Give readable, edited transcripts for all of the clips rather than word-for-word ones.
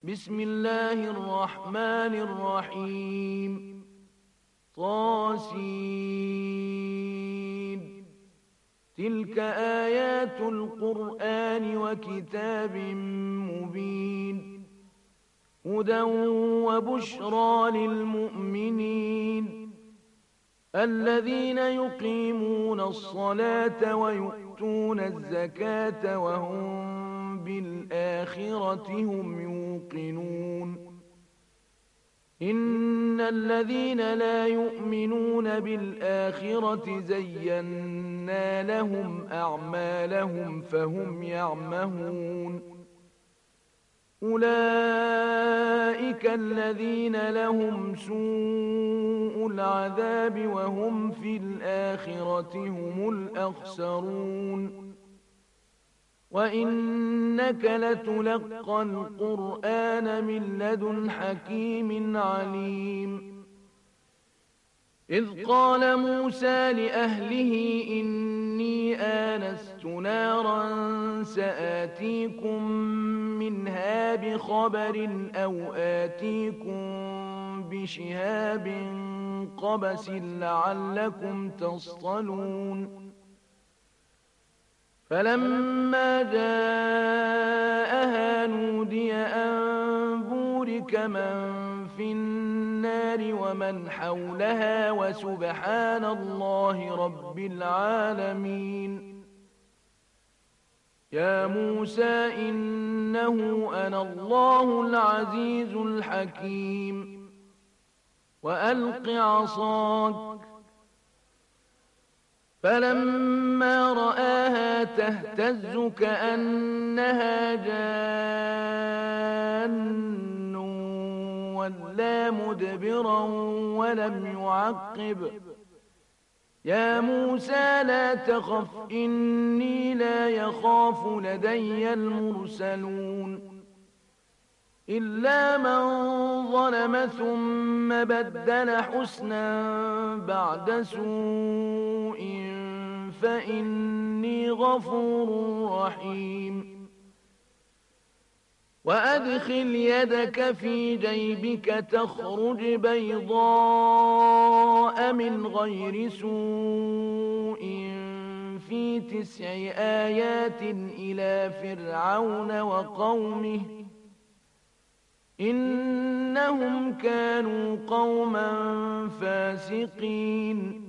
بسم الله الرحمن الرحيم طاسين تلك آيات القرآن وكتاب مبين هدى وبشرى للمؤمنين الذين يقيمون الصلاة ويؤتون الزكاة وهم بالآخرة هم يوقنون إن الذين لا يؤمنون بالآخرة زينا لهم أعمالهم فهم يعمهون أولئك الذين لهم سوء العذاب وهم في الآخرة هم الأخسرون وإنك لتلقى القرآن من لدن حكيم عليم إذ قال موسى لأهله إني آنست نارا سآتيكم منها بخبر أو آتيكم بشهاب قبس لعلكم تصطلون فلما جاءها نودي أن بورك من في النار ومن حولها وسبحان الله رب العالمين يا موسى إنه أنا الله العزيز الحكيم وألق عصاك فلما رآها تهتز كأنها جان ولا مدبرا ولم يعقب يا موسى لا تخف إني لا يخاف لدي المرسلون إلا من ظلم ثم بدل حسنا بعد سوء فإني غفور رحيم وأدخل يدك في جيبك تخرج بيضاء من غير سوء في 9 آيات إلى فرعون وقومه إنهم كانوا قوما فاسقين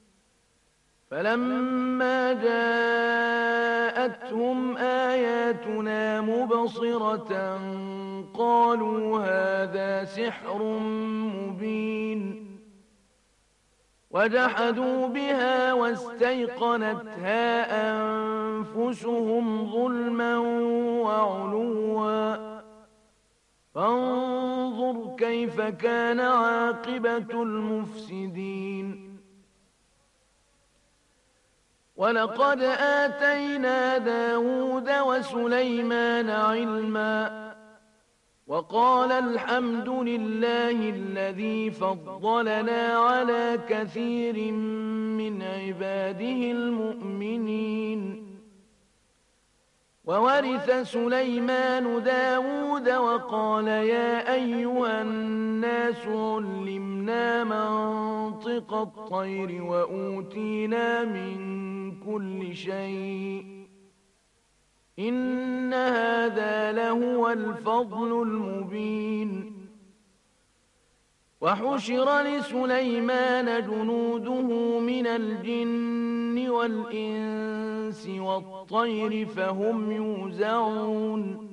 فلما جاءتهم آياتنا مبصرة قالوا هذا سحر مبين وجحدوا بها واستيقنتها أنفسهم ظلما وعلوا فانظر كيف كان عاقبة المفسدين ولقد آتينا داود وسليمان علما وقال الحمد لله الذي فضلنا على كثير من عباده المؤمنين وورث سليمان داود وقال يا أيها الناس علمنا منطق الطير وأوتينا من كل شيء إن هذا لهو الفضل المبين وحشر لسليمان جنوده من الجن والإنس والطير فهم يوزعون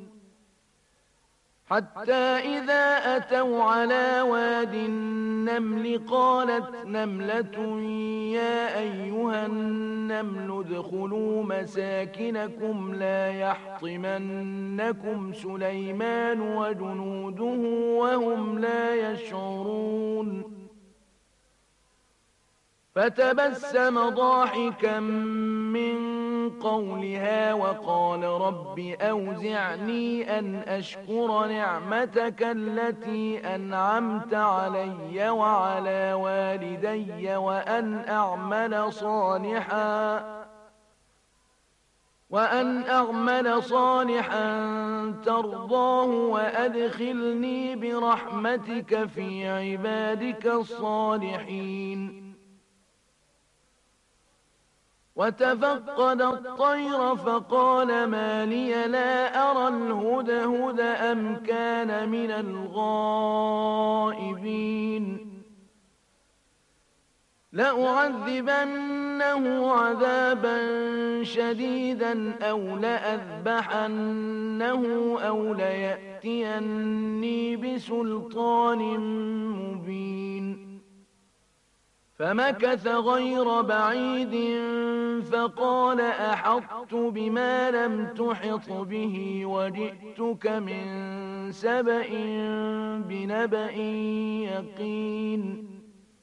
حتى إذا أتوا على واد النمل قالت نملة يا أيها النمل ادخلوا مساكنكم لا يحطمنكم سليمان وجنوده وهم لا يشعرون فتبسم ضاحكا من قولها وقال رب أوزعني أن أشكر نعمتك التي أنعمت علي وعلى والدي وأن أعمل صالحا وأن أعمل صالحا ترضاه وأدخلني برحمتك في عبادك الصالحين. وتفقد الطير فقال ما لي لا أرى الهدهد أم كان من الغائبين. لأعذبنه عذابا شديدا أو لأذبحنه أو ليأتيني بسلطان مبين. فمكث غير بعيد فقال أحطت بما لم تحط به وجئتك من سبأ بنبأ يقين.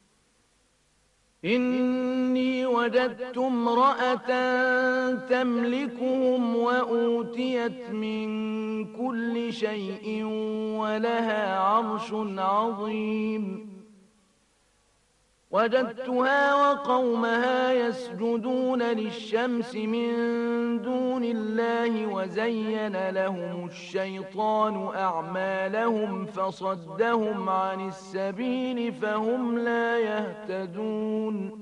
إني وجدت امرأة تملكهم وأوتيت من كل شيء ولها عرش عظيم. وجدتها وقومها يسجدون للشمس من دون الله وزين لهم الشيطان أعمالهم فصدهم عن السبيل فهم لا يهتدون.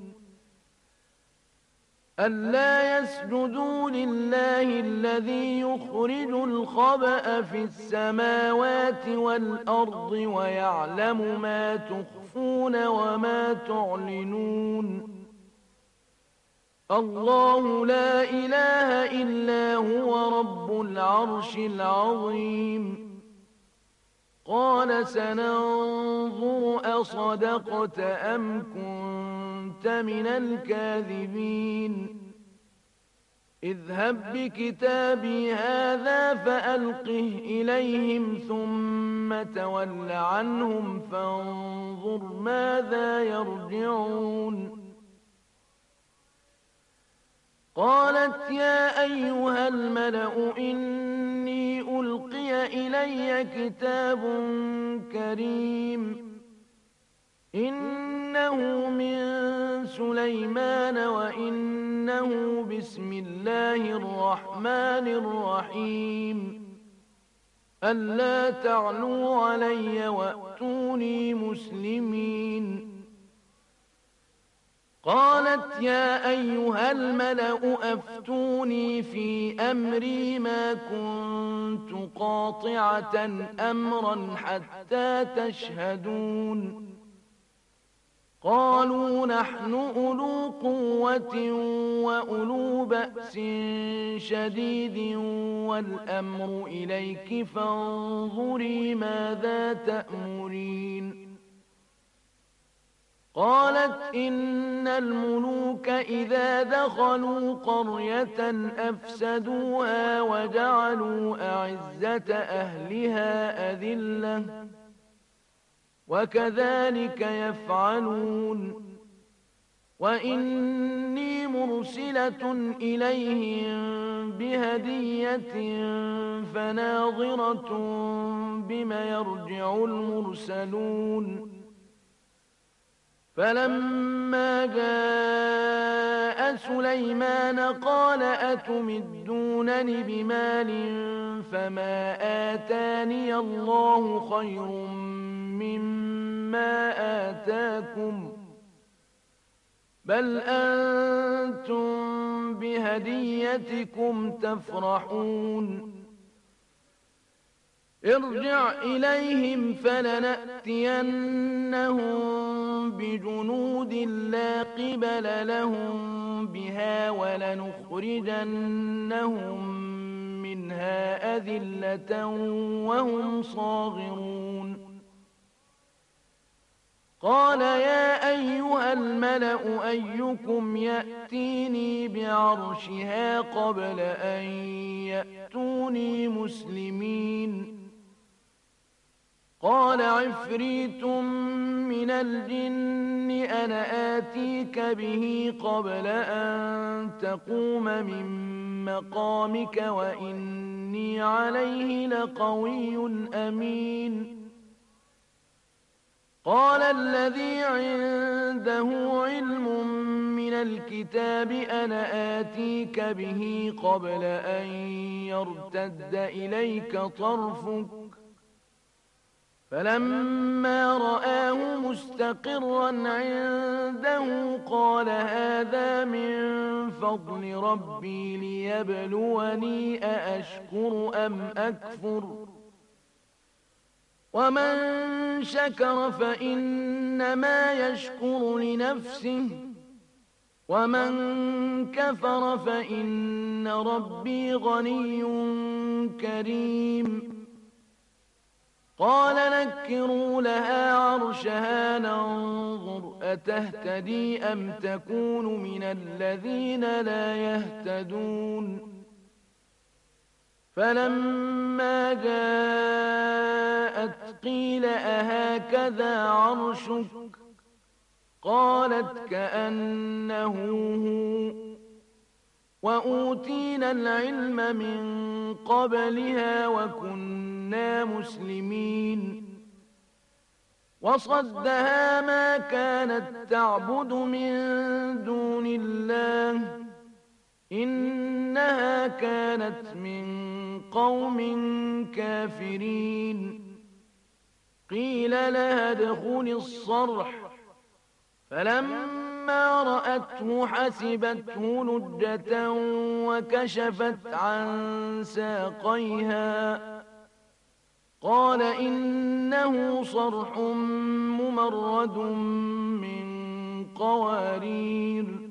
ألا يسجدوا لله الذي يخرج الخبأ في السماوات والأرض ويعلم ما تخفون وما تعلنون. الله لا إله إلا هو رب العرش العظيم. قال سننظر أصدقت أم كنت من الكاذبين. اذهب بكتابي هذا فألقه إليهم ثم تول عنهم فانظر ماذا يرجعون. قالت يا أيها الملأ إني ألقي إلي كتاب كريم إنه من سليمان وإنه بسم الله الرحمن الرحيم. ألا تعلوا علي وأتوني مسلمين. قالت يا أيها الملأ أفتوني في أمري ما كنت قاطعة أمرا حتى تشهدون. قالوا نحن أولو قوة وأولو بأس شديد والأمر إليك فانظري ماذا تأمرين. قالت إن الملوك إذا دخلوا قرية أفسدوها وجعلوا أعزة أهلها أذلة وكذلك يفعلون. وإني مرسلة إليهم بهدية فناظرة بما يرجع المرسلون. فلما جاء سليمان قال أتمدونني بمال فما آتاني الله خير مما آتاكم بل أنتم بهديتكم تفرحون. ارجع إليهم فلنأتينهم بجنود لا قبل لهم بها ولنخرجنهم منها أذلة وهم صاغرون. قال يا أيها الملأ أيكم يأتيني بعرشها قبل أن يأتوني مسلمين. قال عفريت من الجن أنا آتيك به قبل أن تقوم من مقامك وإني عليه لقوي أمين. قال الذي عنده علم من الكتاب أنا آتيك به قبل أن يرتد إليك طرفك فلما رآه مستقرا عنده قال هذا من فضل ربي ليبلوني أأشكر أم أكفر ومن شكر فإنما يشكر لنفسه ومن كفر فإن ربي غني كريم قال نكروا لها عرشها ننظر أتهتدي أم تكون من الذين لا يهتدون فلما جاءت قيل أهكذا عرشك قالت كأنه هو وأوتينا العلم من قبلها وكنا مسلمين وصدها ما كانت تعبد من دون الله إنها كانت من قوم كافرين قيل لها ادخل الصرح فلما رأته حسبته لجة وكشفت عن ساقيها قال إنه صرح ممرد من قوارير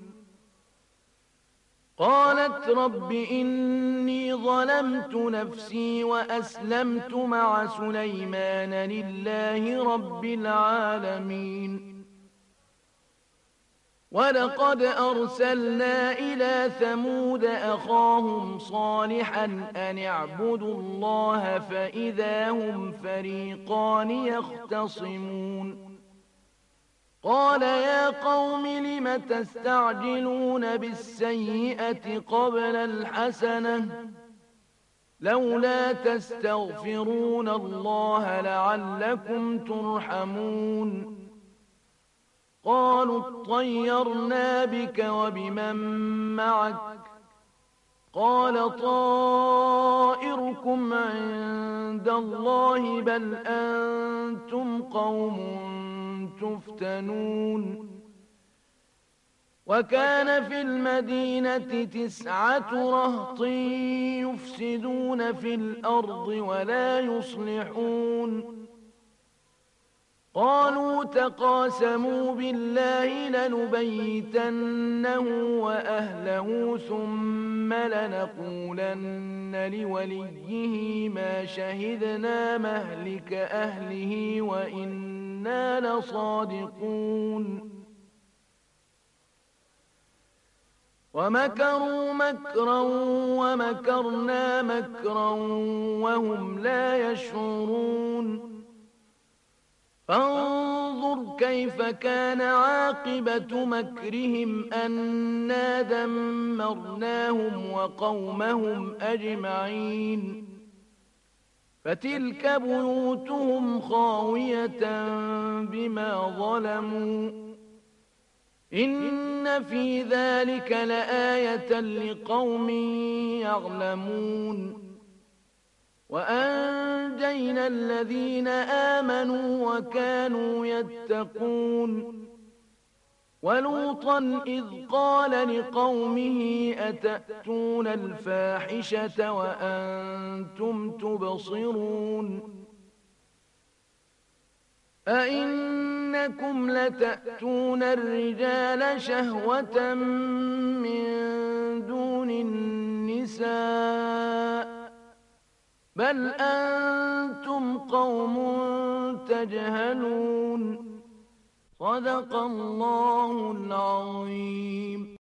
قالت رب إني ظلمت نفسي وأسلمت مع سليمان لله رب العالمين ولقد أرسلنا إلى ثمود أخاهم صالحا أن اعبدوا الله فإذا هم فريقان يختصمون قال يا قوم لم تستعجلون بالسيئة قبل الحسنة لولا تستغفرون الله لعلكم ترحمون قالوا اطيرنا بك وبمن معك قال طائركم عند الله بل أنتم قوم تفتنون وكان في المدينة 9 رهط يفسدون في الأرض ولا يصلحون قالوا تقاسموا بالله لنبيتنه وأهله ثم لنقولن لوليه ما شهدنا مهلك أهله وإنا لصادقون ومكروا مكرا ومكرنا مكرا وهم لا يشعرون فانظر كيف كان عاقبة مكرهم أنا دمرناهم وقومهم أجمعين فتلك بيوتهم خاوية بما ظلموا إن في ذلك لآية لقوم يعلمون وأنجينا الذين آمنوا وكانوا يتقون ولوطا إذ قال لقومه أتأتون الفاحشة وأنتم تبصرون أئنكم لتأتون الرجال شهوة من دون النساء بل أنتم قوم تجهلون صدق الله العظيم.